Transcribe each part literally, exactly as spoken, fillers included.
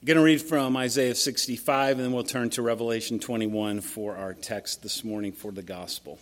I'm going to read from Isaiah sixty-five, and then we'll turn to Revelation twenty-one for our text this morning for the gospel.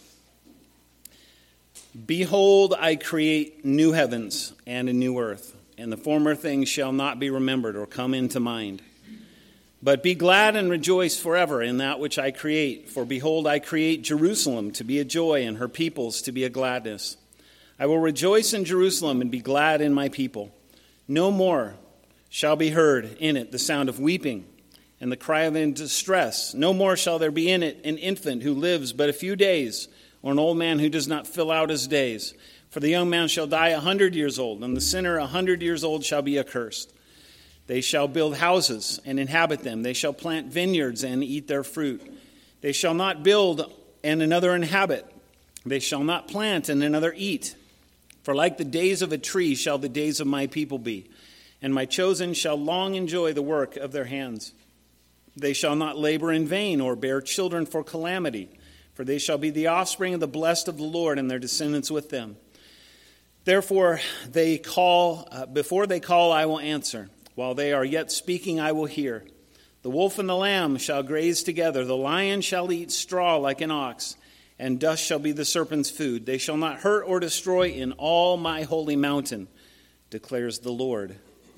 Behold, I create new heavens and a new earth, and the former things shall not be remembered or come into mind. But be glad and rejoice forever in that which I create. For behold, I create Jerusalem to be a joy, and her peoples to be a gladness. I will rejoice in Jerusalem and be glad in my people. No more shall be heard in it the sound of weeping and the cry of in distress. No more shall there be in it an infant who lives but a few days, or an old man who does not fill out his days. For the young man shall die a hundred years old, and the sinner a hundred years old shall be accursed. They shall build houses and inhabit them. They shall plant vineyards and eat their fruit. They shall not build and another inhabit. They shall not plant and another eat. For like the days of a tree shall the days of my people be, and my chosen shall long enjoy the work of their hands. They shall not labor in vain or bear children for calamity, for they shall be the offspring of the blessed of the Lord, and their descendants with them. Therefore they call, uh, before they call, I will answer. While they are yet speaking, I will hear. The wolf and the lamb shall graze together. The lion shall eat straw like an ox, and dust shall be the serpent's food. They shall not hurt or destroy in all my holy mountain, declares the Lord.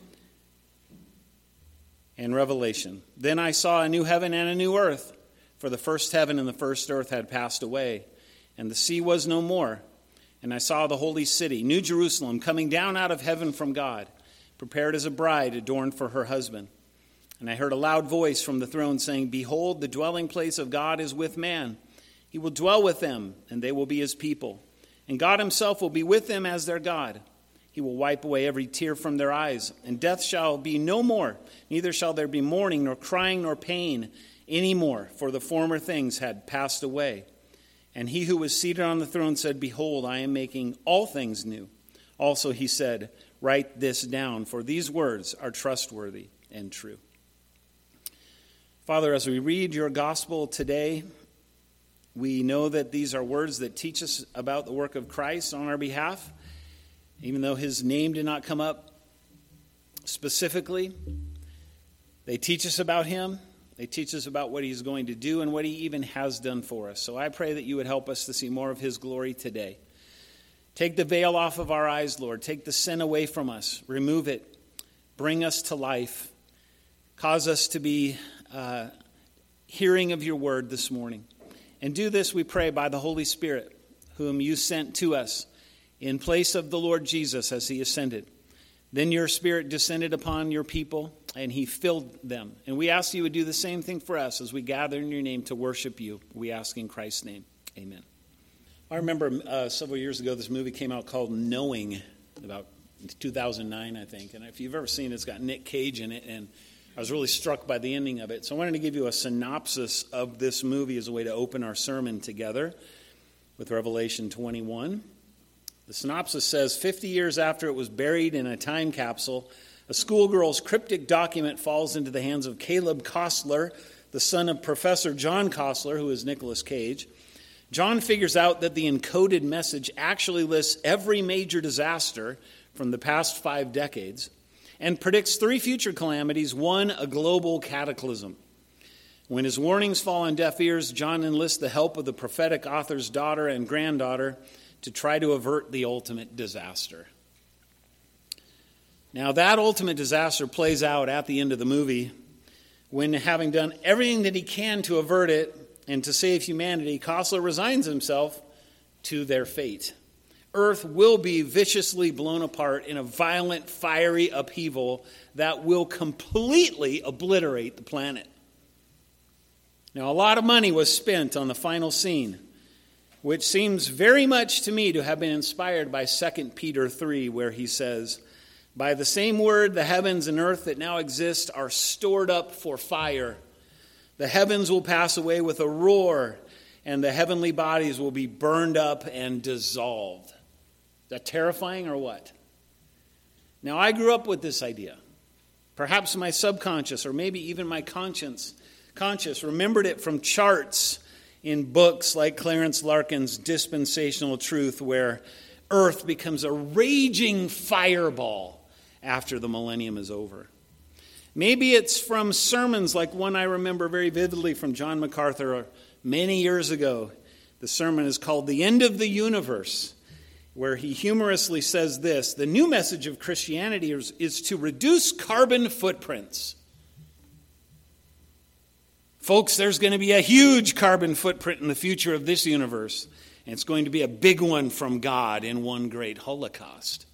And Revelation. Then I saw a new heaven and a new earth, for the first heaven and the first earth had passed away, and the sea was no more. And I saw the holy city, New Jerusalem, coming down out of heaven from God, prepared as a bride adorned for her husband. And I heard a loud voice from the throne saying, Behold, the dwelling place of God is with man. He will dwell with them, and they will be his people. And God himself will be with them as their God. He will wipe away every tear from their eyes, and death shall be no more. Neither shall there be mourning, nor crying, nor pain any more, for the former things had passed away. And he who was seated on the throne said, Behold, I am making all things new. Also he said, Write this down, for these words are trustworthy and true. Father, as we read your gospel today, we know that these are words that teach us about the work of Christ on our behalf. Even though his name did not come up specifically, they teach us about him. They teach us about what he's going to do and what he even has done for us. So I pray that you would help us to see more of his glory today. Take the veil off of our eyes, Lord. Take the sin away from us. Remove it. Bring us to life. Cause us to be uh, hearing of your word this morning. And do this, we pray, by the Holy Spirit, whom you sent to us in place of the Lord Jesus as he ascended. Then your Spirit descended upon your people, and he filled them. And we ask you would do the same thing for us as we gather in your name to worship you. We ask in Christ's name. Amen. I remember uh, several years ago, this movie came out called Knowing, about two thousand nine, I think. And if you've ever seen it, it's got Nick Cage in it, and I was really struck by the ending of it. So I wanted to give you a synopsis of this movie as a way to open our sermon together with Revelation twenty-one. The synopsis says, fifty years after it was buried in a time capsule, a schoolgirl's cryptic document falls into the hands of Caleb Costler, the son of Professor John Costler, who is Nicolas Cage. John figures out that the encoded message actually lists every major disaster from the past five decades and predicts three future calamities, one a global cataclysm. When his warnings fall on deaf ears, John enlists the help of the prophetic author's daughter and granddaughter to try to avert the ultimate disaster. Now, that ultimate disaster plays out at the end of the movie when, having done everything that he can to avert it and to save humanity, Costler resigns himself to their fate. Earth will be viciously blown apart in a violent, fiery upheaval that will completely obliterate the planet. Now, a lot of money was spent on the final scene, which seems very much to me to have been inspired by Second Peter three, where he says, By the same word, the heavens and earth that now exist are stored up for fire. The heavens will pass away with a roar, and the heavenly bodies will be burned up and dissolved. Is that terrifying or what? Now, I grew up with this idea. Perhaps my subconscious, or maybe even my conscience, conscious, remembered it from charts in books like Clarence Larkin's Dispensational Truth, where earth becomes a raging fireball after the millennium is over. Maybe it's from sermons like one I remember very vividly from John MacArthur many years ago. The sermon is called The End of the Universe, where he humorously says this: the new message of Christianity is, is to reduce carbon footprints. Folks, there's going to be a huge carbon footprint in the future of this universe, and it's going to be a big one from God in one great Holocaust.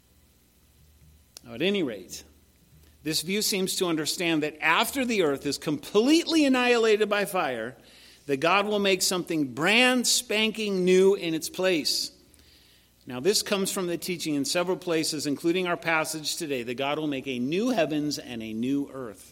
Now, at any rate, this view seems to understand that after the earth is completely annihilated by fire, that God will make something brand spanking new in its place. Now, this comes from the teaching in several places, including our passage today, that God will make a new heavens and a new earth.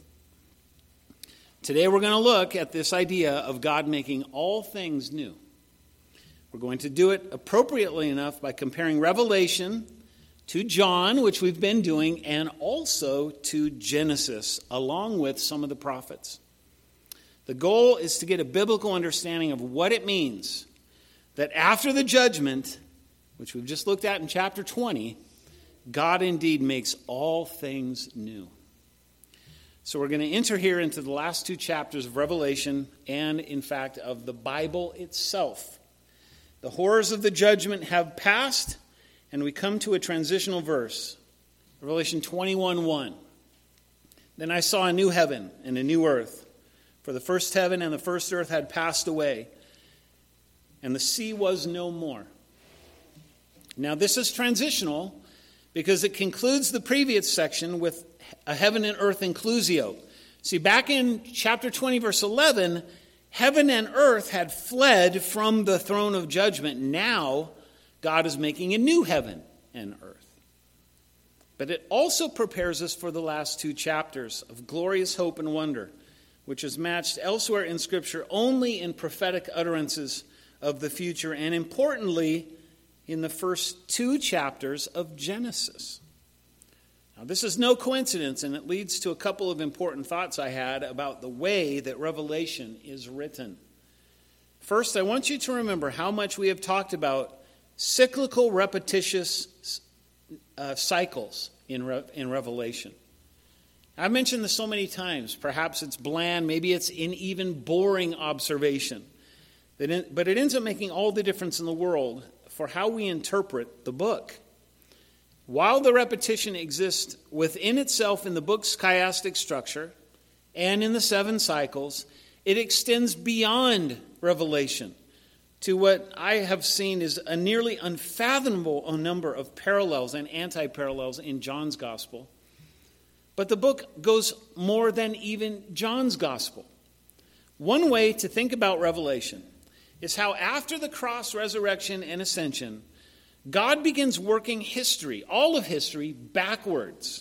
Today we're going to look at this idea of God making all things new. We're going to do it appropriately enough by comparing Revelation to John, which we've been doing, and also to Genesis, along with some of the prophets. The goal is to get a biblical understanding of what it means that after the judgment, which we've just looked at in chapter twenty, God indeed makes all things new. So we're going to enter here into the last two chapters of Revelation and, in fact, of the Bible itself. The horrors of the judgment have passed, and we come to a transitional verse, Revelation twenty-one one. Then I saw a new heaven and a new earth, for the first heaven and the first earth had passed away, and the sea was no more. Now this is transitional because it concludes the previous section with a heaven and earth inclusio. See, back in chapter twenty, verse eleven, heaven and earth had fled from the throne of judgment. Now, God is making a new heaven and earth. But it also prepares us for the last two chapters of glorious hope and wonder, which is matched elsewhere in Scripture only in prophetic utterances of the future, and importantly, in the first two chapters of Genesis. Now, this is no coincidence, and it leads to a couple of important thoughts I had about the way that Revelation is written. First, I want you to remember how much we have talked about cyclical, repetitious uh, cycles in, Re- in Revelation. I've mentioned this so many times. Perhaps it's bland, maybe it's an even boring observation. But it ends up making all the difference in the world for how we interpret the book. While the repetition exists within itself in the book's chiastic structure and in the seven cycles, it extends beyond Revelation to what I have seen is a nearly unfathomable number of parallels and anti-parallels in John's gospel. But the book goes more than even John's gospel. One way to think about Revelation is how after the cross, resurrection, and ascension, God begins working history, all of history, backwards.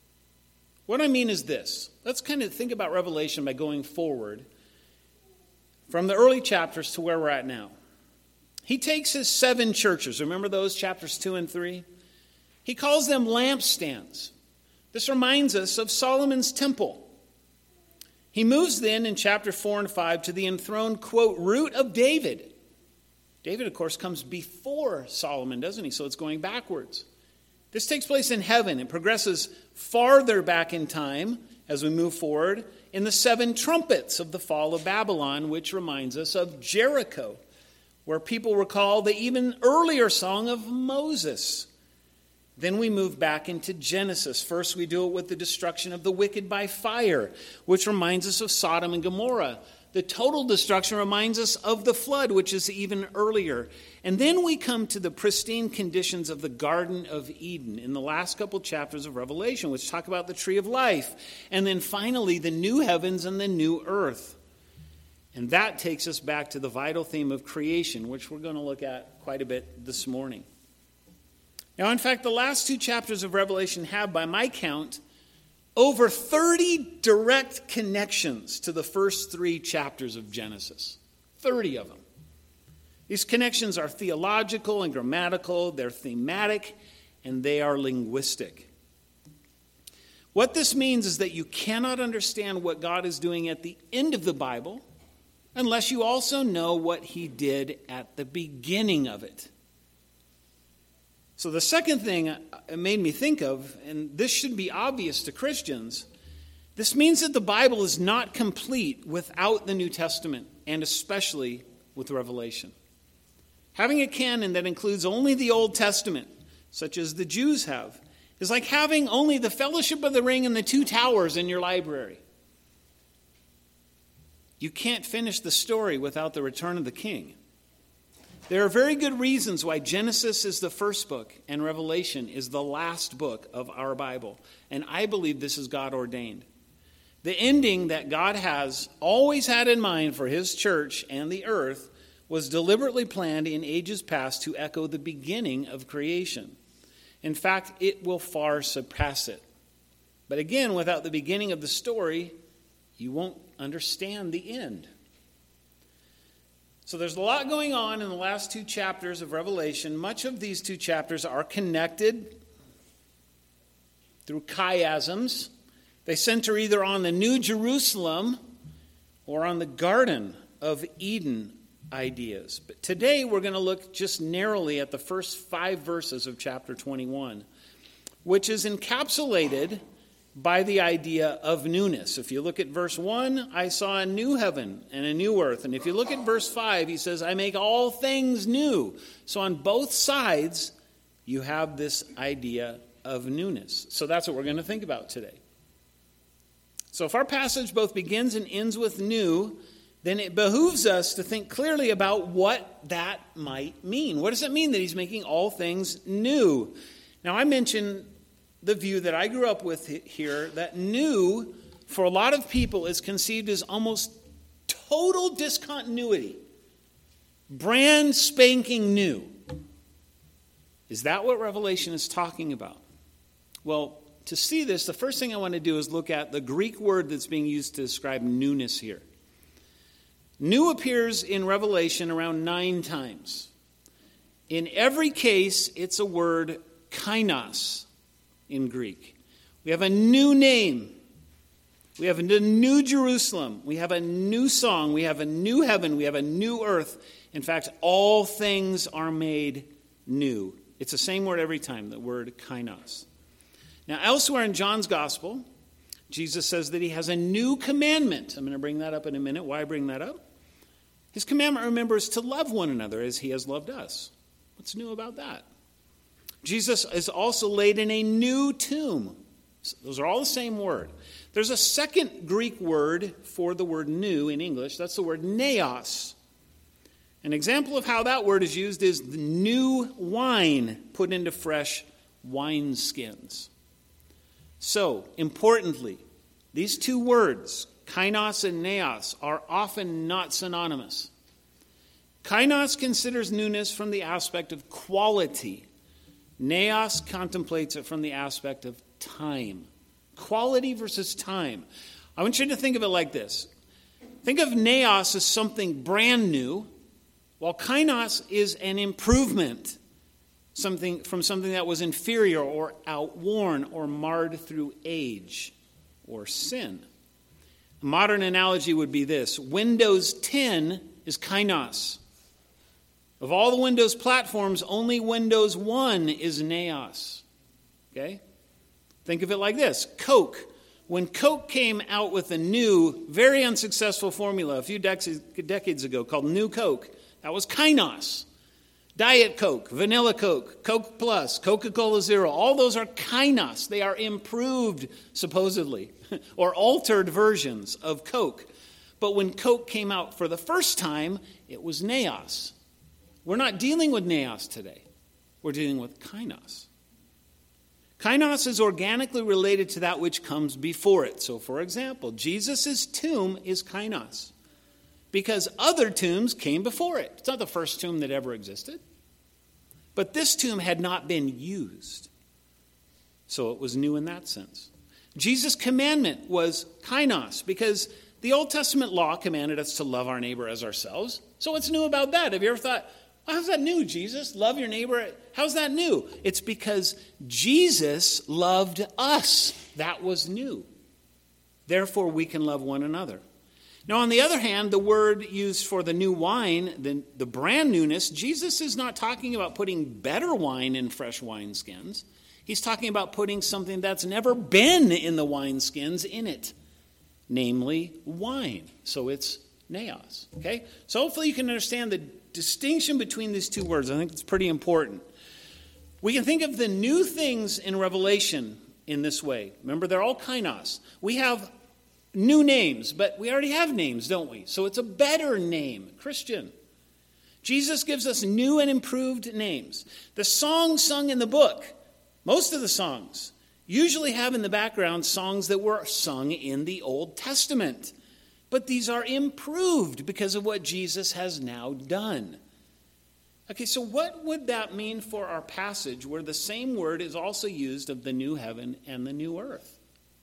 What I mean is this. Let's kind of think about Revelation by going forward from the early chapters to where we're at now. He takes his seven churches. Remember those, chapters two and three? He calls them lampstands. This reminds us of Solomon's temple. He moves then in chapter four and five to the enthroned, quote, root of David. David, of course, comes before Solomon, doesn't he? So it's going backwards. This takes place in heaven. It progresses farther back in time as we move forward in the seven trumpets of the fall of Babylon, which reminds us of Jericho, where people recall the even earlier song of Moses. Then we move back into Genesis. First, we do it with the destruction of the wicked by fire, which reminds us of Sodom and Gomorrah. The total destruction reminds us of the flood, which is even earlier. And then we come to the pristine conditions of the Garden of Eden in the last couple chapters of Revelation, which talk about the tree of life. And then finally, the new heavens and the new earth. And that takes us back to the vital theme of creation, which we're going to look at quite a bit this morning. Now, in fact, the last two chapters of Revelation have, by my count, over thirty direct connections to the first three chapters of Genesis. thirty of them. These connections are theological and grammatical, they're thematic, and they are linguistic. What this means is that you cannot understand what God is doing at the end of the Bible unless you also know what he did at the beginning of it. So the second thing it made me think of, and this should be obvious to Christians, This means that the Bible is not complete without the New Testament, and especially with Revelation. Having a canon that includes only the Old Testament, such as the Jews have, is like having only the Fellowship of the Ring and the Two Towers in your library. You can't finish the story without the return of the King. There are very good reasons why Genesis is the first book and Revelation is the last book of our Bible. And I believe this is God ordained. The ending that God has always had in mind for his church and the earth was deliberately planned in ages past to echo the beginning of creation. In fact, it will far surpass it. But again, without the beginning of the story, you won't understand the end. So there's a lot going on in the last two chapters of Revelation. Much of these two chapters are connected through chiasms. They center either on the New Jerusalem or on the Garden of Eden ideas. But today we're going to look just narrowly at the first five verses of chapter twenty-one, which is encapsulated by the idea of newness. If you look at verse one, I saw a new heaven and a new earth. And if you look at verse five, he says, I make all things new. So on both sides, you have this idea of newness. So that's what we're going to think about today. So if our passage both begins and ends with new, then it behooves us to think clearly about what that might mean. What does it mean that he's making all things new? Now, I mentioned the view that I grew up with here, that new, for a lot of people, is conceived as almost total discontinuity. Brand spanking new. Is that what Revelation is talking about? Well, to see this, the first thing I want to do is look at the Greek word that's being used to describe newness here. New appears in Revelation around nine times. In every case, it's a word kainos in Greek. We have a new name. We have a new Jerusalem. We have a new song. We have a new heaven. We have a new earth. In fact, all things are made new. It's the same word every time, the word kainos. Now, elsewhere in John's Gospel, Jesus says that he has a new commandment. I'm going to bring that up in a minute. Why bring that up? His commandment, remember, is to love one another as he has loved us. What's new about that? Jesus is also laid in a new tomb. Those are all the same word. There's a second Greek word for the word new in English. That's the word neos. An example of how that word is used is the new wine put into fresh wineskins. So, importantly, these two words, kainos and neos, are often not synonymous. Kainos considers newness from the aspect of quality. Neos contemplates it from the aspect of time. Quality versus time. I want you to think of it like this. Think of neos as something brand new, while kainos is an improvement, something from something that was inferior or outworn or marred through age or sin. A modern analogy would be this. Windows ten is kainos. Of all the Windows platforms, only Windows one is neos. Okay? Think of it like this. Coke. When Coke came out with a new, very unsuccessful formula a few dec- decades ago called New Coke, that was kainos. Diet Coke, Vanilla Coke, Coke Plus, Coca-Cola Zero, all those are kainos. They are improved, supposedly, or altered versions of Coke. But when Coke came out for the first time, it was neos. We're not dealing with neos today. We're dealing with kainos. Kainos is organically related to that which comes before it. So, for example, Jesus' tomb is kainos because other tombs came before it. It's not the first tomb that ever existed. But this tomb had not been used. So it was new in that sense. Jesus' commandment was kainos because the Old Testament law commanded us to love our neighbor as ourselves. So what's new about that? Have you ever thought, well, how's that new, Jesus? Love your neighbor. How's that new? It's because Jesus loved us. That was new. Therefore, we can love one another. Now, on the other hand, the word used for the new wine, the, the brand newness, Jesus is not talking about putting better wine in fresh wineskins. He's talking about putting something that's never been in the wineskins in it. namely wine. So it's naos. Okay? So hopefully you can understand the distinction between these two words. I think it's pretty important. We can think of the new things in Revelation in this way. Remember, they're all kainos. We have new names, but we already have names, don't we? So it's a better name, Christian. Jesus gives us new and improved names. The songs sung in the book, most of the songs, usually have in the background songs that were sung in the Old Testament. But these are improved because of what Jesus has now done. Okay, so what would that mean for our passage where the same word is also used of the new heaven and the new earth?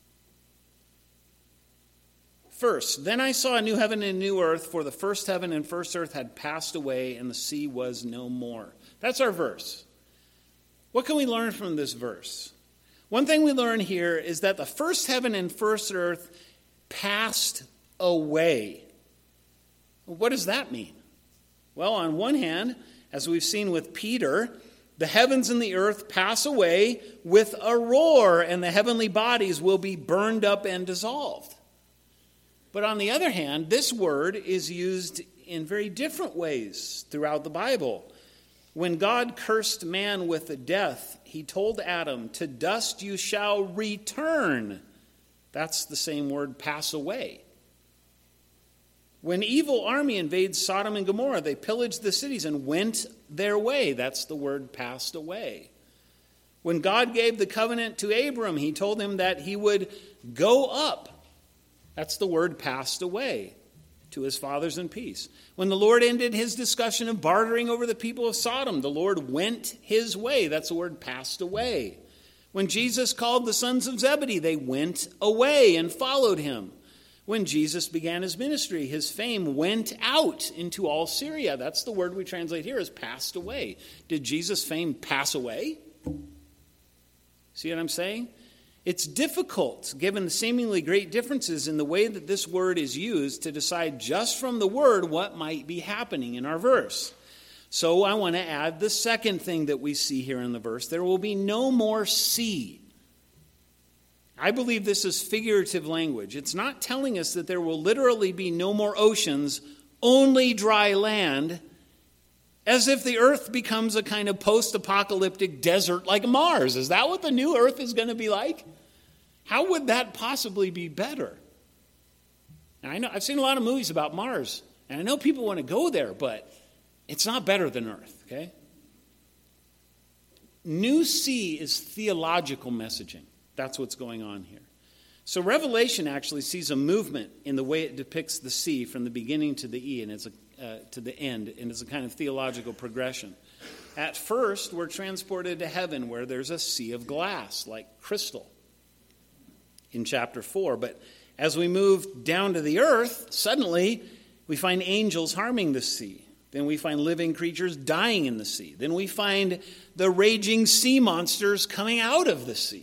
First, then I saw a new heaven and a new earth, for the first heaven and first earth had passed away, and the sea was no more. That's our verse. What can we learn from this verse? One thing we learn here is that the first heaven and first earth passed away. What does that mean? Well, on one hand, as we've seen with Peter, the heavens and the earth pass away with a roar, and the heavenly bodies will be burned up and dissolved. But on the other hand, this word is used in very different ways throughout the Bible. When God cursed man with death, he told Adam, "To dust you shall return." That's the same word, pass away. When evil army invades Sodom and Gomorrah, they pillaged the cities and went their way. That's the word, passed away. When God gave the covenant to Abram, he told him that he would go up. That's the word, passed away, to his fathers in peace. When the Lord ended his discussion of bartering over the people of Sodom, the Lord went his way. That's the word, passed away. When Jesus called the sons of Zebedee, they went away and followed him. When Jesus began his ministry, his fame went out into all Syria. That's the word we translate here as passed away. Did Jesus' fame pass away? See what I'm saying? It's difficult, given the seemingly great differences in the way that this word is used, to decide just from the word what might be happening in our verse. So I want to add the second thing that we see here in the verse. There will be no more sea. I believe this is figurative language. It's not telling us that there will literally be no more oceans, only dry land, as if the earth becomes a kind of post-apocalyptic desert like Mars. Is that what the new earth is going to be like? How would that possibly be better? Now, I know I've seen a lot of movies about Mars, and I know people want to go there, but it's not better than Earth, okay? New sea is theological messaging. That's what's going on here. So Revelation actually sees a movement in the way it depicts the sea from the beginning to the E, and it's a, uh, to the end, and it's a kind of theological progression. At first, we're transported to heaven where there's a sea of glass, like crystal, in chapter four. But as we move down to the earth, suddenly we find angels harming the sea. Then we find living creatures dying in the sea. Then we find the raging sea monsters coming out of the sea.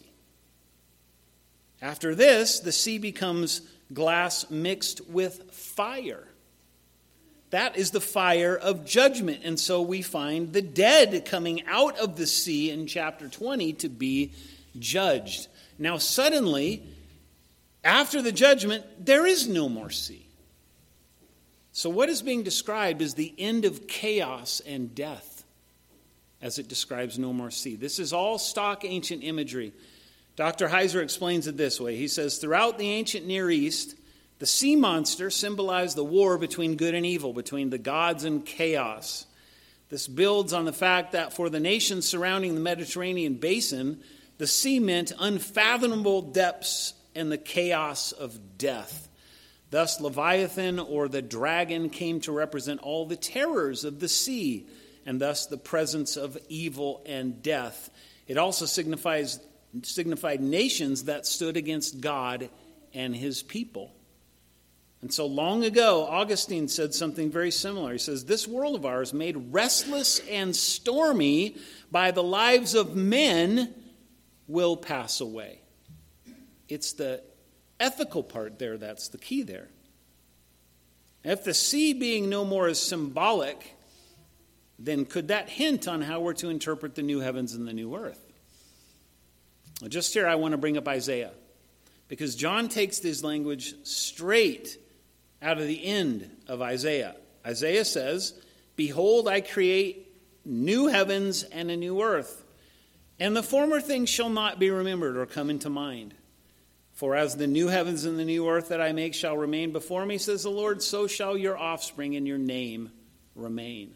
After this, the sea becomes glass mixed with fire. That is the fire of judgment. And so we find the dead coming out of the sea in chapter twenty to be judged. Now suddenly, after the judgment, there is no more sea. So what is being described is the end of chaos and death, as it describes no more sea. This is all stock ancient imagery. Doctor Heiser explains it this way. He says, throughout the ancient Near East, the sea monster symbolized the war between good and evil, between the gods and chaos. This builds on the fact that for the nations surrounding the Mediterranean basin, the sea meant unfathomable depths and the chaos of death. Thus, Leviathan, or the dragon, came to represent all the terrors of the sea, and thus the presence of evil and death. It also signifies signified nations that stood against God and his people. And so long ago, Augustine said something very similar. He says, this world of ours, made restless and stormy by the lives of men, will pass away. It's the ethical part there that's the key there. If the sea being no more is symbolic, then could that hint on how we're to interpret the new heavens and the new earth? Just here I want to bring up Isaiah. because John takes this language straight out of the end of Isaiah. Isaiah says, "Behold, I create new heavens and a new earth, and the former things shall not be remembered or come into mind. For as the new heavens and the new earth that I make shall remain before me, says the Lord, so shall your offspring and your name remain."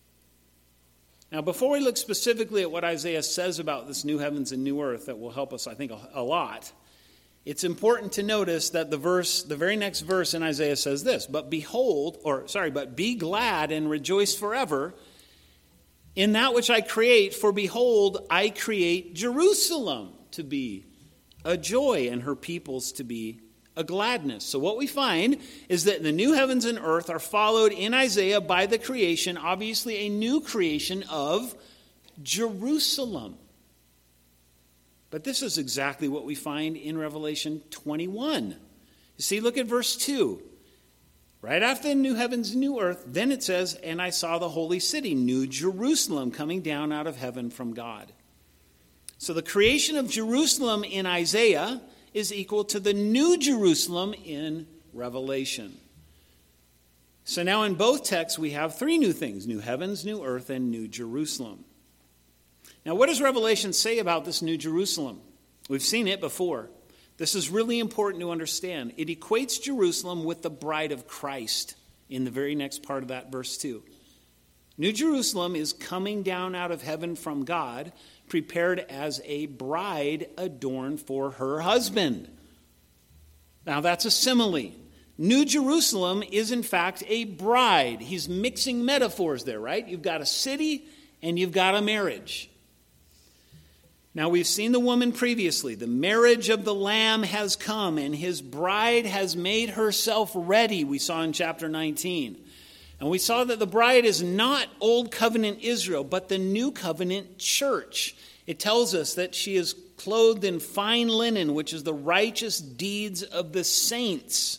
Now, before we look specifically at what Isaiah says about this new heavens and new earth, that will help us, I think, a, a lot, it's important to notice that the verse, the very next verse in Isaiah says this, "But behold," or sorry, "but be glad and rejoice forever in that which I create, for behold, I create Jerusalem to be a joy and her peoples to be a gladness." So what we find is that the new heavens and earth are followed in Isaiah by the creation, obviously a new creation of Jerusalem. But this is exactly what we find in Revelation twenty-one. You see, look at verse two. Right after the new heavens and new earth, then it says, "And I saw the holy city, New Jerusalem, coming down out of heaven from God." So the creation of Jerusalem in Isaiah is equal to the New Jerusalem in Revelation. So now in both texts we have three new things: new heavens, new earth, and New Jerusalem. Now what does Revelation say about this New Jerusalem? We've seen it before. This is really important to understand. It equates Jerusalem with the bride of Christ in the very next part of that verse two. New Jerusalem is coming down out of heaven from God, prepared as a bride adorned for her husband. Now that's a simile. New Jerusalem is in fact a bride. He's mixing metaphors there, right? You've got a city and you've got a marriage. Now we've seen the woman previously. The marriage of the Lamb has come and his bride has made herself ready, we saw in chapter nineteen. And we saw that the bride is not Old Covenant Israel, but the New Covenant church. It tells us that she is clothed in fine linen, which is the righteous deeds of the saints.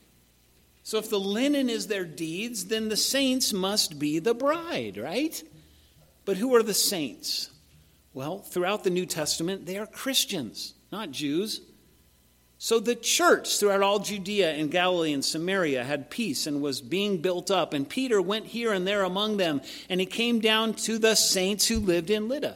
So if the linen is their deeds, then the saints must be the bride, right? But who are the saints? Well, throughout the New Testament, they are Christians, not Jews. So the church throughout all Judea and Galilee and Samaria had peace and was being built up. And Peter went here and there among them, and he came down to the saints who lived in Lydda.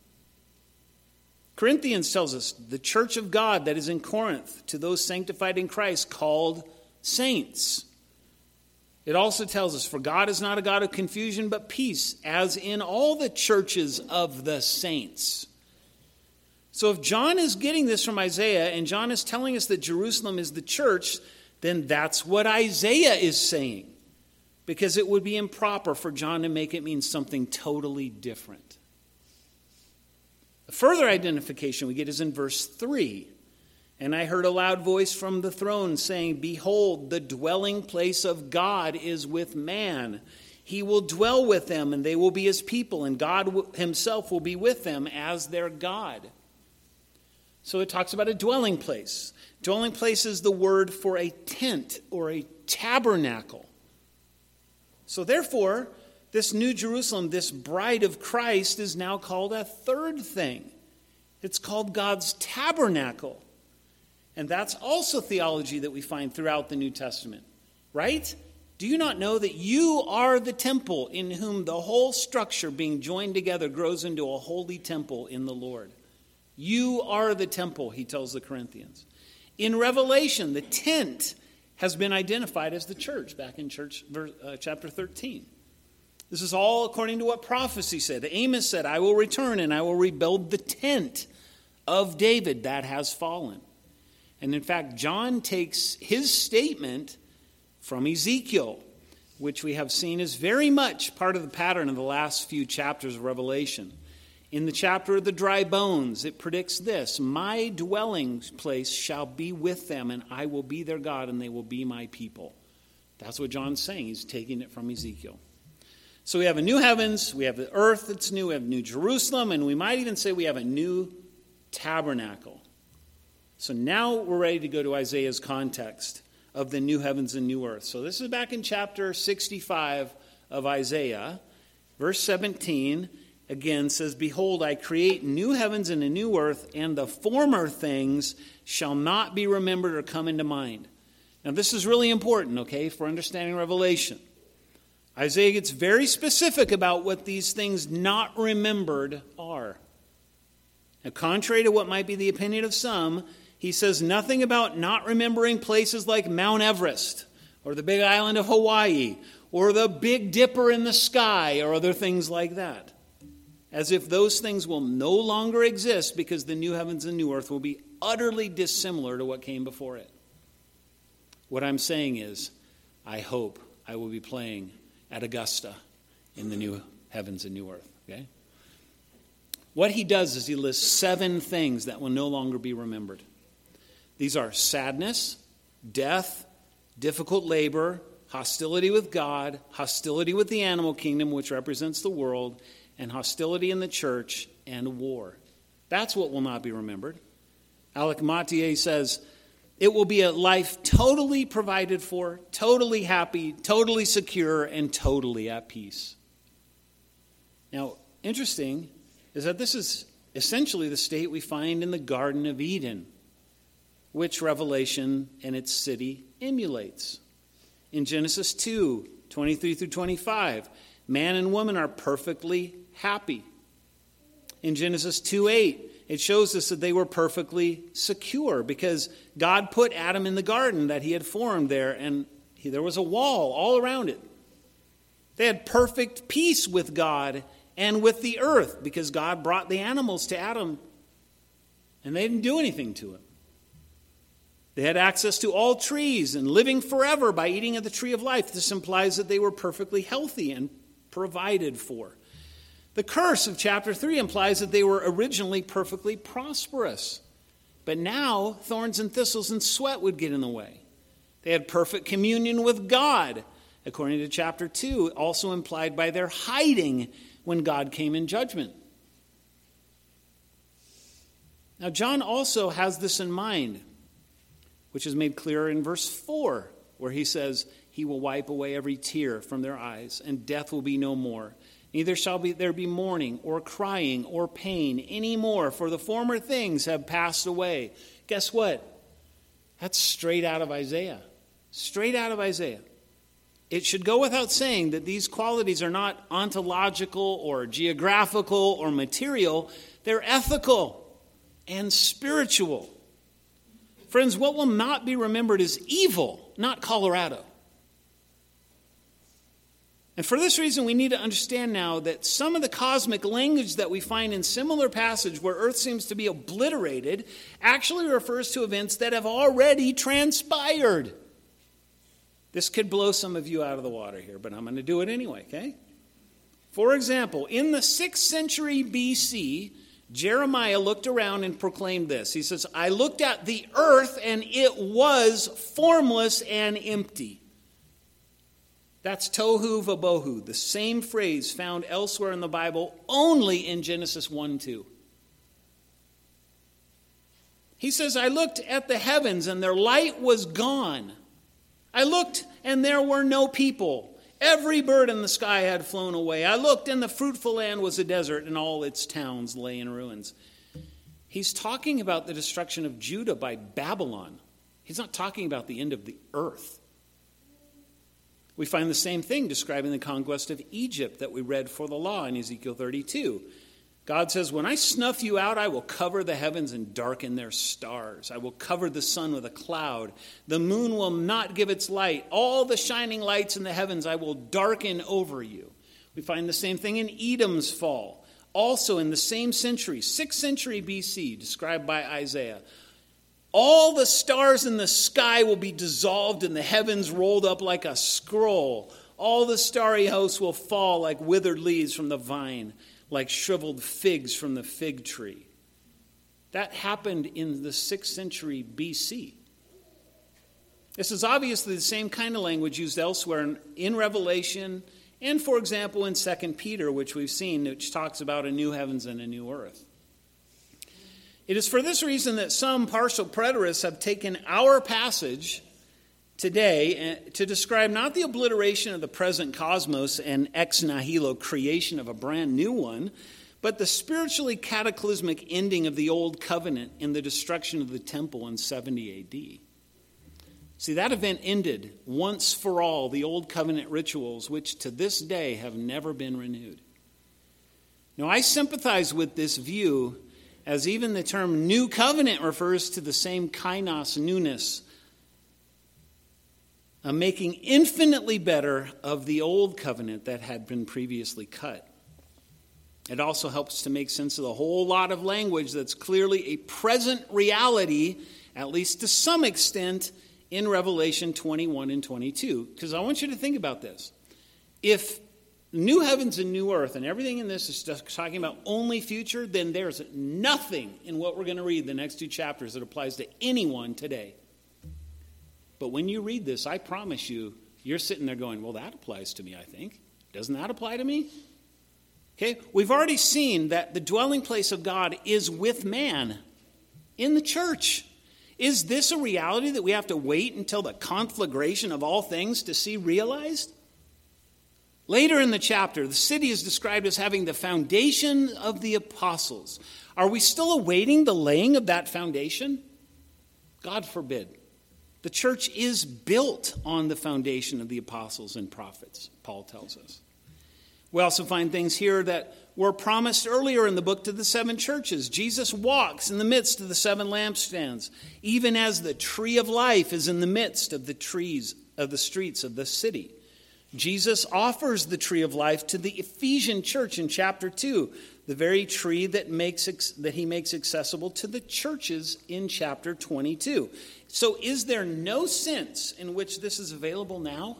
Corinthians tells us the church of God that is in Corinth, to those sanctified in Christ, called saints. It also tells us, for God is not a God of confusion, but peace, as in all the churches of the saints. So if John is getting this from Isaiah, and John is telling us that Jerusalem is the church, then that's what Isaiah is saying. Because it would be improper for John to make it mean something totally different. The further identification we get is in verse three. "And I heard a loud voice from the throne saying, Behold, the dwelling place of God is with man. He will dwell with them, and they will be his people, and God himself will be with them as their God." So it talks about a dwelling place. Dwelling place is the word for a tent or a tabernacle. So therefore, this New Jerusalem, this bride of Christ, is now called a third thing. It's called God's tabernacle. And that's also theology that we find throughout the New Testament, right? Do you not know that you are the temple in whom the whole structure being joined together grows into a holy temple in the Lord? You are the temple, he tells the Corinthians. In Revelation, the tent has been identified as the church, back in church uh, chapter thirteen. This is all according to what prophecy said. Amos said, "I will return and I will rebuild the tent of David that has fallen." And in fact, John takes his statement from Ezekiel, which we have seen is very much part of the pattern of the last few chapters of Revelation. In the chapter of the dry bones, it predicts this: "My dwelling place shall be with them, and I will be their God, and they will be my people." That's what John's saying. He's taking it from Ezekiel. So we have a new heavens, we have the earth that's new, we have New Jerusalem, and we might even say we have a new tabernacle. So now we're ready to go to Isaiah's context of the new heavens and new earth. So this is back in chapter sixty-five of Isaiah, verse seventeen. again says, "Behold, I create new heavens and a new earth, and the former things shall not be remembered or come into mind." Now, this is really important, okay, for understanding Revelation. Isaiah gets very specific about what these things not remembered are. Now, contrary to what might be the opinion of some, he says nothing about not remembering places like Mount Everest or the Big Island of Hawaii or the Big Dipper in the sky or other things like that, as if those things will no longer exist because the new heavens and new earth will be utterly dissimilar to what came before it. What I'm saying is, I hope I will be playing at Augusta in the new heavens and new earth. Okay? What he does is he lists seven things that will no longer be remembered. These are sadness, death, difficult labor, hostility with God, hostility with the animal kingdom, which represents the world, and hostility in the church, and war. That's what will not be remembered. Alec Mottier says, it will be a life totally provided for, totally happy, totally secure, and totally at peace. Now, interesting is that this is essentially the state we find in the Garden of Eden, which Revelation and its city emulates. In Genesis two, twenty-three through twenty-five, man and woman are perfectly happy. In Genesis two eight, it shows us that they were perfectly secure because God put Adam in the garden that he had formed there, and he, there was a wall all around it. They had perfect peace with God and with the earth because God brought the animals to Adam, and they didn't do anything to him. They had access to all trees and living forever by eating of the tree of life. This implies that they were perfectly healthy and provided for. The curse of chapter three implies that they were originally perfectly prosperous. But now, thorns and thistles and sweat would get in the way. They had perfect communion with God, according to chapter two, also implied by their hiding when God came in judgment. Now, John also has this in mind, which is made clearer in verse four, where he says, "He will wipe away every tear from their eyes, and death will be no more. Neither shall be, there be mourning or crying or pain any more, for the former things have passed away." Guess what? That's straight out of Isaiah. Straight out of Isaiah. It should go without saying that these qualities are not ontological or geographical or material. They're ethical and spiritual. Friends, what will not be remembered is evil, not Colorado. And for this reason, we need to understand now that some of the cosmic language that we find in similar passage where earth seems to be obliterated actually refers to events that have already transpired. This could blow some of you out of the water here, but I'm going to do it anyway, okay? For example, in the sixth century B C, Jeremiah looked around and proclaimed this. He says, "I looked at the earth and it was formless and empty." That's tohu vabohu, the same phrase found elsewhere in the Bible, only in Genesis one two. He says, "I looked at the heavens and their light was gone. I looked and there were no people. Every bird in the sky had flown away. I looked and the fruitful land was a desert and all its towns lay in ruins." He's talking about the destruction of Judah by Babylon. He's not talking about the end of the earth. We find the same thing describing the conquest of Egypt that we read for the law in Ezekiel thirty-two. God says, "When I snuff you out, I will cover the heavens and darken their stars. I will cover the sun with a cloud. The moon will not give its light. All the shining lights in the heavens I will darken over you." We find the same thing in Edom's fall. Also in the same century, sixth century B C, described by Isaiah. "All the stars in the sky will be dissolved and the heavens rolled up like a scroll. All the starry hosts will fall like withered leaves from the vine, like shriveled figs from the fig tree." That happened in the sixth century B C. This is obviously the same kind of language used elsewhere in, in Revelation and, for example, in Second Peter, which we've seen, which talks about a new heavens and a new earth. It is for this reason that some partial preterists have taken our passage today to describe not the obliteration of the present cosmos and ex nihilo creation of a brand new one, but the spiritually cataclysmic ending of the old covenant in the destruction of the temple in seventy A D. See, that event ended once for all the old covenant rituals, which to this day have never been renewed. Now, I sympathize with this view, as even the term new covenant refers to the same kainos, newness, a making infinitely better of the old covenant that had been previously cut. It also helps to make sense of the whole lot of language that's clearly a present reality, at least to some extent, in Revelation twenty-one and twenty-two. Because I want you to think about this. If new heavens and new earth and everything in this is just talking about only future, then there's nothing in what we're going to read the next two chapters that applies to anyone today. But when you read this, I promise you, you're sitting there going, well, that applies to me, I think. Doesn't that apply to me? Okay, we've already seen that the dwelling place of God is with man in the church. Is this a reality that we have to wait until the conflagration of all things to see realized? Later in the chapter, the city is described as having the foundation of the apostles. Are we still awaiting the laying of that foundation? God forbid. The church is built on the foundation of the apostles and prophets, Paul tells us. We also find things here that were promised earlier in the book to the seven churches. Jesus walks in the midst of the seven lampstands, even as the tree of life is in the midst of the trees of the streets of the city. Jesus offers the tree of life to the Ephesian church in chapter two, the very tree that makes that he makes accessible to the churches in chapter twenty-two. So is there no sense in which this is available now?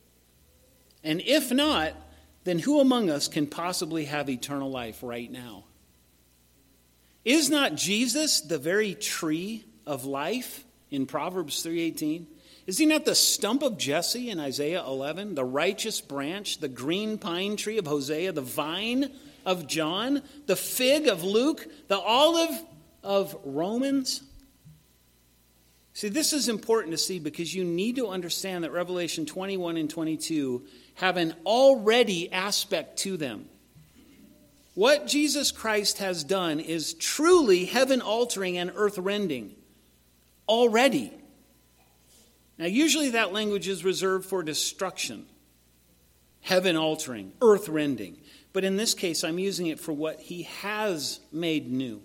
And if not, then who among us can possibly have eternal life right now? Is not Jesus the very tree of life in Proverbs three eighteen? Is he not the stump of Jesse in Isaiah eleven, the righteous branch, the green pine tree of Hosea, the vine of John, the fig of Luke, the olive of Romans? See, this is important to see because you need to understand that Revelation twenty-one and twenty-two have an already aspect to them. What Jesus Christ has done is truly heaven-altering and earth-rending. Already. Now, usually that language is reserved for destruction. Heaven-altering, earth-rending. But in this case, I'm using it for what he has made new.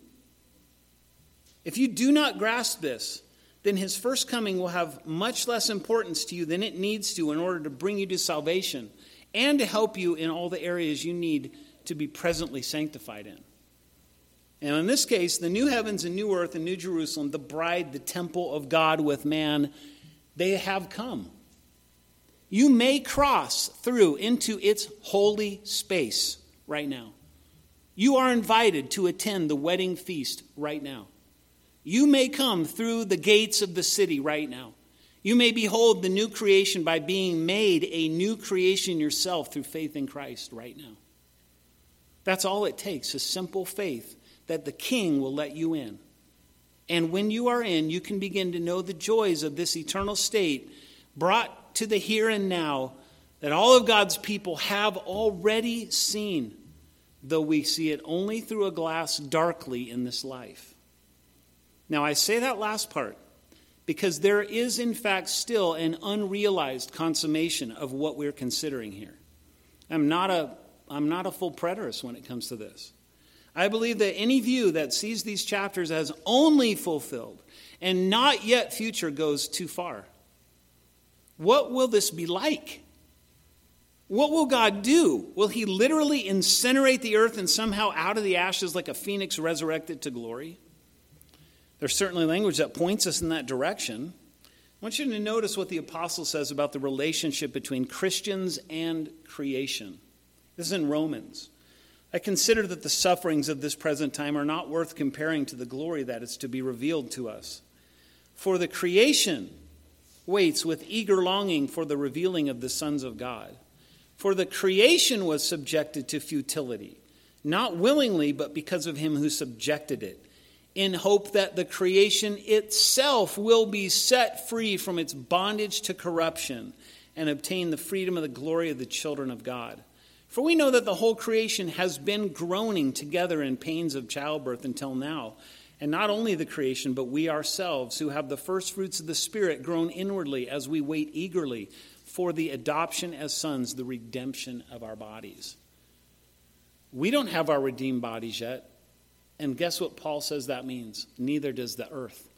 If you do not grasp this, then his first coming will have much less importance to you than it needs to in order to bring you to salvation and to help you in all the areas you need to be presently sanctified in. And in this case, the new heavens and new earth and new Jerusalem, the bride, the temple of God with man, they have come. You may cross through into its holy space right now. You are invited to attend the wedding feast right now. You may come through the gates of the city right now. You may behold the new creation by being made a new creation yourself through faith in Christ right now. That's all it takes, a simple faith that the King will let you in. And when you are in, you can begin to know the joys of this eternal state brought to the here and now that all of God's people have already seen, though we see it only through a glass darkly in this life. Now, I say that last part because there is, in fact, still an unrealized consummation of what we're considering here. I'm not a, I'm not a full preterist when it comes to this. I believe that any view that sees these chapters as only fulfilled and not yet future goes too far. What will this be like? What will God do? Will he literally incinerate the earth and somehow out of the ashes like a phoenix resurrected to glory? There's certainly language that points us in that direction. I want you to notice what the apostle says about the relationship between Christians and creation. This is in Romans. I consider that the sufferings of this present time are not worth comparing to the glory that is to be revealed to us. For the creation waits with eager longing for the revealing of the sons of God. For the creation was subjected to futility, not willingly, but because of him who subjected it, in hope that the creation itself will be set free from its bondage to corruption and obtain the freedom of the glory of the children of God. For we know that the whole creation has been groaning together in pains of childbirth until now. And not only the creation, but we ourselves, who have the first fruits of the Spirit, groan inwardly as we wait eagerly for the adoption as sons, the redemption of our bodies. We don't have our redeemed bodies yet. And guess what Paul says that means? Neither does the earth.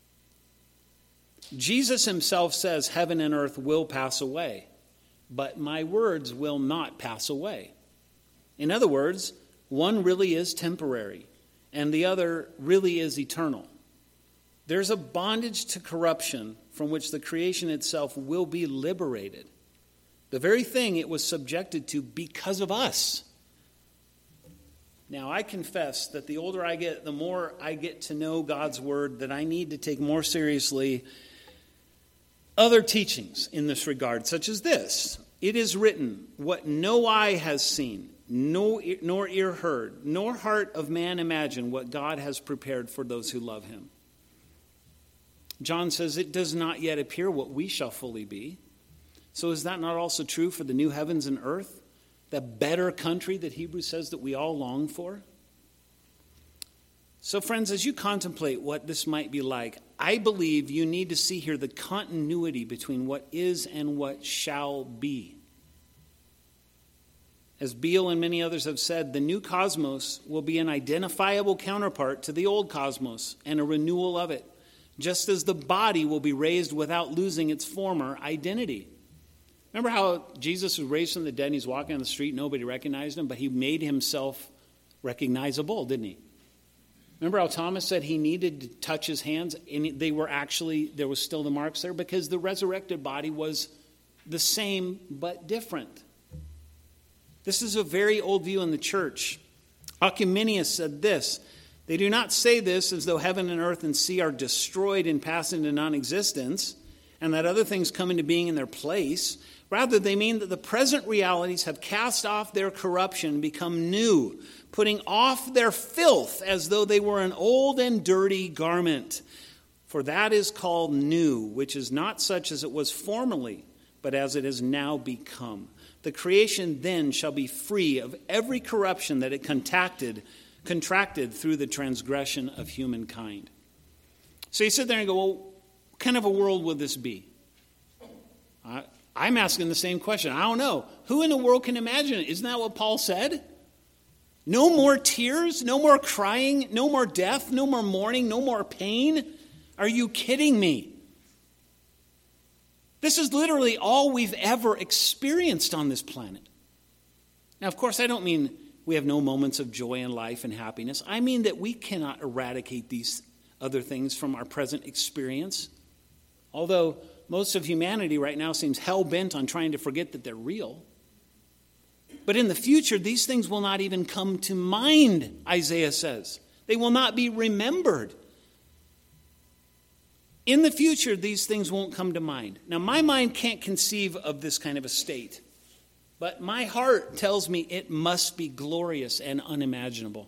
Jesus himself says heaven and earth will pass away, but my words will not pass away. In other words, one really is temporary, and the other really is eternal. There's a bondage to corruption from which the creation itself will be liberated. The very thing it was subjected to because of us. Now, I confess that the older I get, the more I get to know God's word, that I need to take more seriously other teachings in this regard, such as this. It is written, what no eye has seen, no, nor ear heard, nor heart of man imagined, what God has prepared for those who love him. John says it does not yet appear what we shall fully be. So is that not also true for the new heavens and earth? The better country that Hebrews says that we all long for? So friends, as you contemplate what this might be like, I believe you need to see here the continuity between what is and what shall be. As Beale and many others have said, the new cosmos will be an identifiable counterpart to the old cosmos and a renewal of it, just as the body will be raised without losing its former identity. Remember how Jesus was raised from the dead and he's walking on the street, nobody recognized him, but he made himself recognizable, didn't he? Remember how Thomas said he needed to touch his hands, and they were actually, there was still the marks there because the resurrected body was the same but different. This is a very old view in the church. Oecumenius said this, they do not say this as though heaven and earth and sea are destroyed and pass into non-existence, and that other things come into being in their place. Rather, they mean that the present realities have cast off their corruption and become new, putting off their filth as though they were an old and dirty garment. For that is called new, which is not such as it was formerly, but as it has now become. The creation then shall be free of every corruption that it contracted, contracted through the transgression of humankind. So you sit there and go, well, what kind of a world will this be? Uh, I'm asking the same question. I don't know. Who in the world can imagine it? Isn't that what Paul said? No more tears, no more crying, no more death, no more mourning, no more pain. Are you kidding me? This is literally all we've ever experienced on this planet. Now, of course, I don't mean we have no moments of joy in life and happiness. I mean that we cannot eradicate these other things from our present experience. Although most of humanity right now seems hell-bent on trying to forget that they're real. But in the future, these things will not even come to mind, Isaiah says. They will not be remembered. In the future, these things won't come to mind. Now, my mind can't conceive of this kind of a state. But my heart tells me it must be glorious and unimaginable.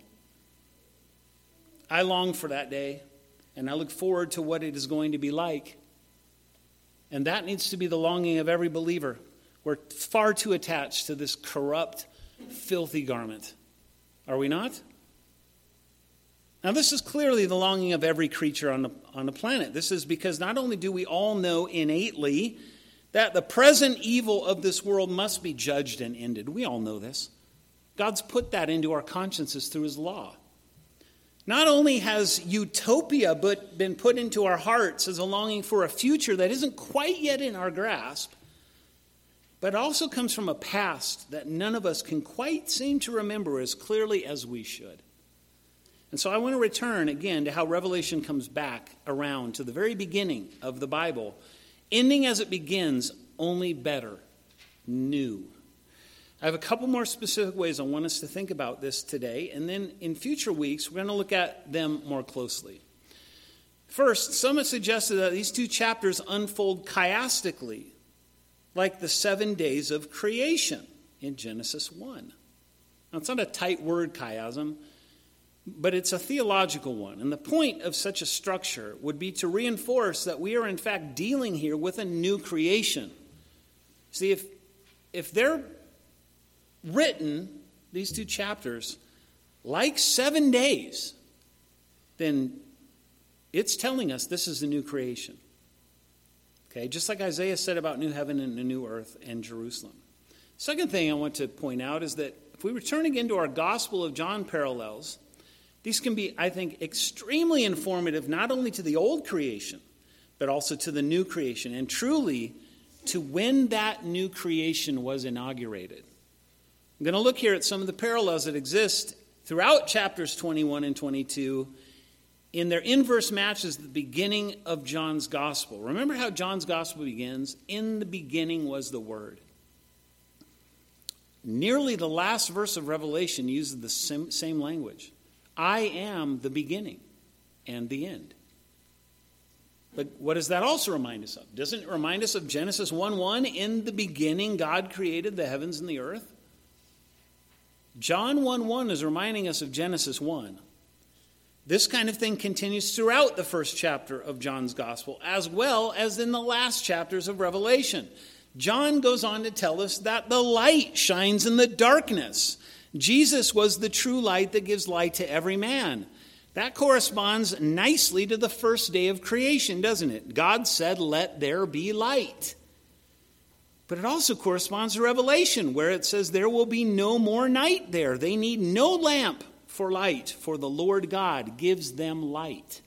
I long for that day, and I look forward to what it is going to be like. And that needs to be the longing of every believer. We're far too attached to this corrupt, filthy garment. Are we not? Now, this is clearly the longing of every creature on the, on the planet. This is because not only do we all know innately that the present evil of this world must be judged and ended. We all know this. God's put that into our consciences through his law. Not only has utopia but been put into our hearts as a longing for a future that isn't quite yet in our grasp, but it also comes from a past that none of us can quite seem to remember as clearly as we should. And so I want to return again to how Revelation comes back around to the very beginning of the Bible, ending as it begins, only better, new. I have a couple more specific ways I want us to think about this today, and then in future weeks, we're going to look at them more closely. First, some have suggested that these two chapters unfold chiastically, like the seven days of creation in Genesis one. Now, it's not a tight word, chiasm, but it's a theological one. And the point of such a structure would be to reinforce that we are in fact dealing here with a new creation. See, if if there written, these two chapters, like seven days, then it's telling us this is the new creation. Okay, just like Isaiah said about new heaven and a new earth and Jerusalem. Second thing I want to point out is that if we return again to our Gospel of John parallels, these can be, I think, extremely informative not only to the old creation, but also to the new creation, and truly to when that new creation was inaugurated. I'm going to look here at some of the parallels that exist throughout chapters twenty-one and twenty-two in their inverse matches at the beginning of John's Gospel. Remember how John's Gospel begins? In the beginning was the Word. Nearly the last verse of Revelation uses the same, same language. I am the beginning and the end. But what does that also remind us of? Doesn't it remind us of Genesis one one? In the beginning, God created the heavens and the earth. John one one is reminding us of Genesis one. This kind of thing continues throughout the first chapter of John's Gospel, as well as in the last chapters of Revelation. John goes on to tell us that the light shines in the darkness. Jesus was the true light that gives light to every man. That corresponds nicely to the first day of creation, doesn't it? God said, "Let there be light." But it also corresponds to Revelation, where it says there will be no more night there. They need no lamp for light, for the Lord God gives them light.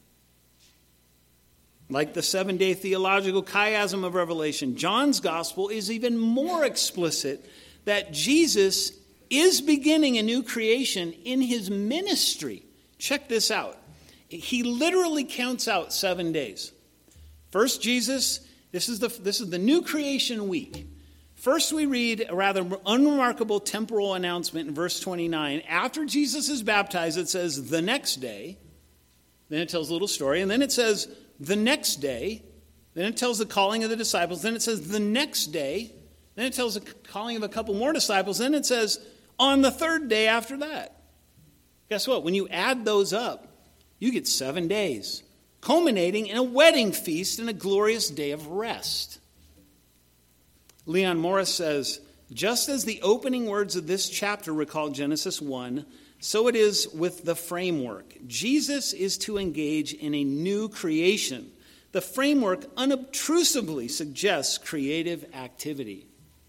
Like the seven-day theological chiasm of Revelation, John's gospel is even more explicit that Jesus is beginning a new creation in his ministry. Check this out. He literally counts out seven days. First, Jesus, this is the, this is the new creation week. First, we read a rather unremarkable temporal announcement in verse twenty-nine. After Jesus is baptized, it says, the next day. Then it tells a little story. And then it says, the next day. Then it tells the calling of the disciples. Then it says, the next day. Then it tells the calling of a couple more disciples. Then it says, on the third day after that. Guess what? When you add those up, you get seven days, culminating in a wedding feast and a glorious day of rest. Leon Morris says, just as the opening words of this chapter recall Genesis one, so it is with the framework. Jesus is to engage in a new creation. The framework unobtrusively suggests creative activity.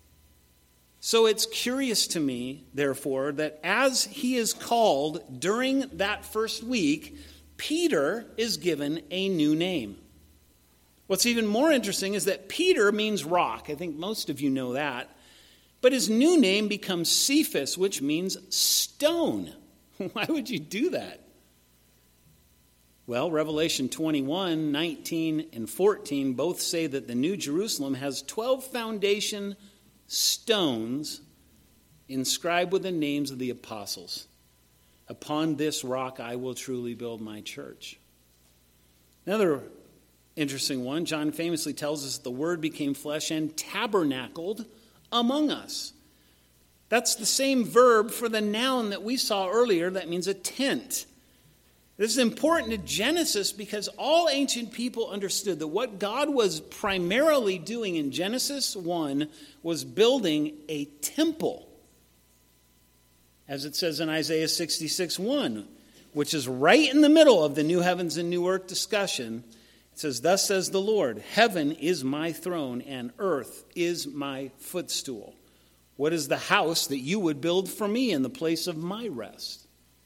So it's curious to me, therefore, that as he is called during that first week, Peter is given a new name. What's even more interesting is that Peter means rock. I think most of you know that. But his new name becomes Cephas, which means stone. Why would you do that? Well, Revelation twenty-one, nineteen, and fourteen both say that the New Jerusalem has twelve foundation stones inscribed with the names of the apostles. Upon this rock I will truly build my church. Another interesting one, John famously tells us the Word became flesh and tabernacled among us. That's the same verb for the noun that we saw earlier. That means a tent. This is important to Genesis because all ancient people understood that what God was primarily doing in Genesis one was building a temple. As it says in Isaiah sixty-six one, which is right in the middle of the new heavens and new earth discussion. It says, thus says the Lord, heaven is my throne and earth is my footstool. What is the house that you would build for me in the place of my rest?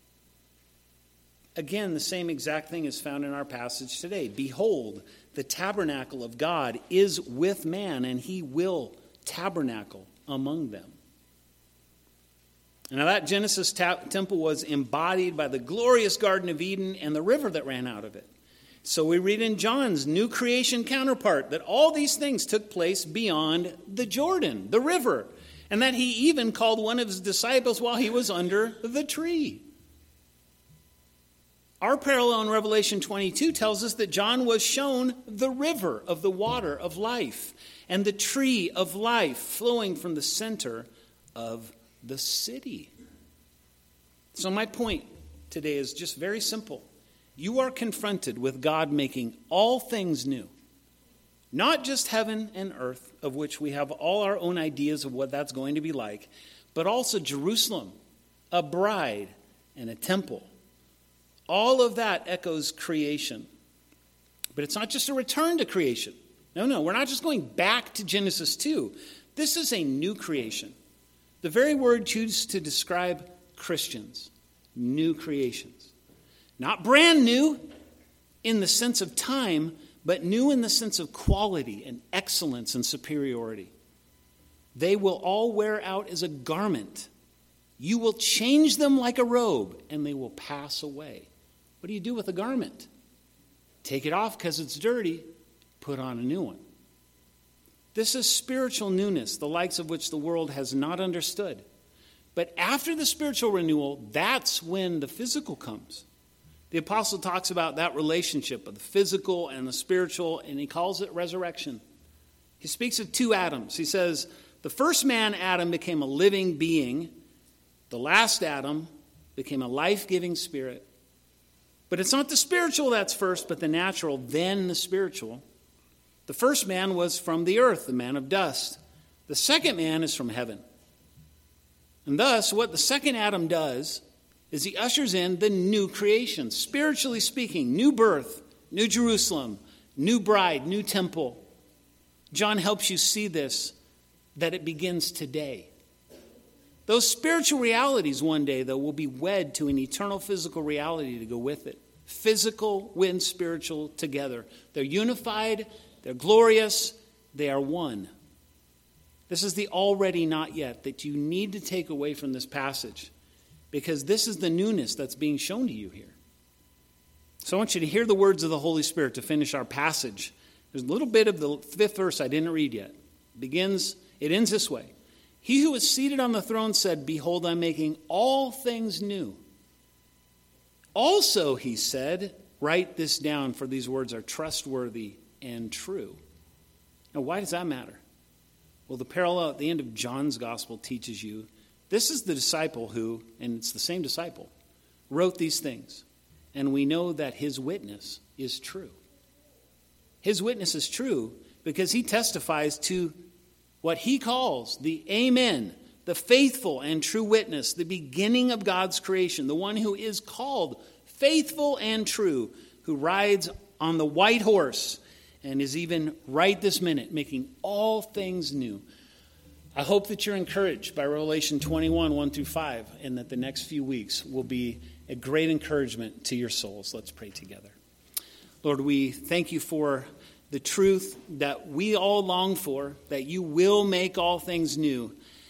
Again, the same exact thing is found in our passage today. Behold, the tabernacle of God is with man, and he will tabernacle among them. Now that Genesis ta- temple was embodied by the glorious Garden of Eden and the river that ran out of it. So we read in John's new creation counterpart that all these things took place beyond the Jordan, the river, and that he even called one of his disciples while he was under the tree. Our parallel in Revelation twenty-two tells us that John was shown the river of the water of life and the tree of life flowing from the center of the city. So my point today is just very simple. You are confronted with God making all things new. Not just heaven and earth, of which we have all our own ideas of what that's going to be like, but also Jerusalem, a bride, and a temple. All of that echoes creation. But it's not just a return to creation. No, no, we're not just going back to Genesis two. This is a new creation. The very word used to describe Christians, new creations. Not brand new in the sense of time, but new in the sense of quality and excellence and superiority. They will all wear out as a garment. You will change them like a robe, and they will pass away. What do you do with a garment? Take it off because it's dirty, put on a new one. This is spiritual newness, the likes of which the world has not understood. But after the spiritual renewal, that's when the physical comes. The apostle talks about that relationship of the physical and the spiritual, and he calls it resurrection. He speaks of two Adams. He says, the first man, Adam, became a living being. The last Adam became a life-giving spirit. But it's not the spiritual that's first, but the natural, then the spiritual. The first man was from the earth, the man of dust. The second man is from heaven. And thus, what the second Adam does is he ushers in the new creation. Spiritually speaking, new birth, new Jerusalem, new bride, new temple. John helps you see this, that it begins today. Those spiritual realities one day, though, will be wed to an eternal physical reality to go with it. Physical and spiritual together. They're unified, they're glorious, they are one. This is the already not yet that you need to take away from this passage, because this is the newness that's being shown to you here. So I want you to hear the words of the Holy Spirit to finish our passage. There's a little bit of the fifth verse I didn't read yet. It begins, it ends this way. He who is seated on the throne said, behold, I'm making all things new. Also, he said, write this down, for these words are trustworthy and true. Now, why does that matter? Well, the parallel at the end of John's gospel teaches you this is the disciple who, and it's the same disciple, wrote these things. And we know that his witness is true. His witness is true because he testifies to what he calls the Amen, the faithful and true witness, the beginning of God's creation, the one who is called faithful and true, who rides on the white horse and is even right this minute making all things new. I hope that you're encouraged by Revelation twenty-one, one through five, and that the next few weeks will be a great encouragement to your souls. Let's pray together. Lord, we thank you for the truth that we all long for, that you will make all things new.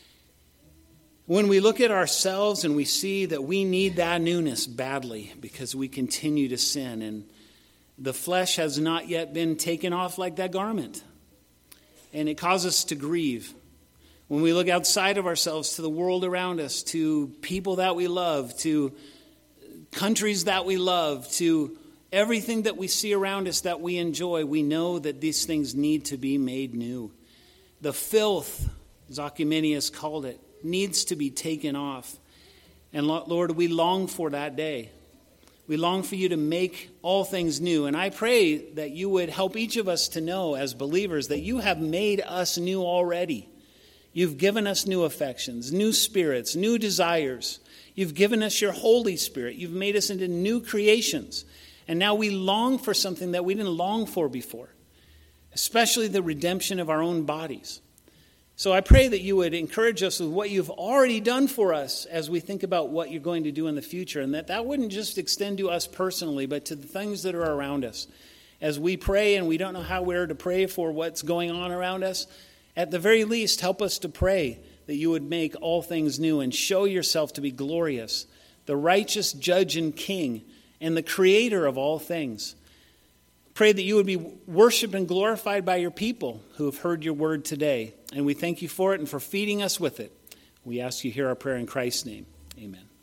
When we look at ourselves and we see that we need that newness badly because we continue to sin and the flesh has not yet been taken off like that garment, and it causes us to grieve. When we look outside of ourselves to the world around us, to people that we love, to countries that we love, to everything that we see around us that we enjoy, we know that these things need to be made new. The filth, as Occumenius called it, needs to be taken off. And Lord, we long for that day. We long for you to make all things new. And I pray that you would help each of us to know as believers that you have made us new already. You've given us new affections, new spirits, new desires. You've given us your Holy Spirit. You've made us into new creations. And now we long for something that we didn't long for before, especially the redemption of our own bodies. So I pray that you would encourage us with what you've already done for us as we think about what you're going to do in the future, and that that wouldn't just extend to us personally, but to the things that are around us. As we pray and we don't know how we're to pray for what's going on around us, at the very least, help us to pray that you would make all things new and show yourself to be glorious, the righteous judge and king, and the creator of all things. Pray that you would be worshiped and glorified by your people who have heard your word today. And we thank you for it and for feeding us with it. We ask you to hear our prayer in Christ's name. Amen.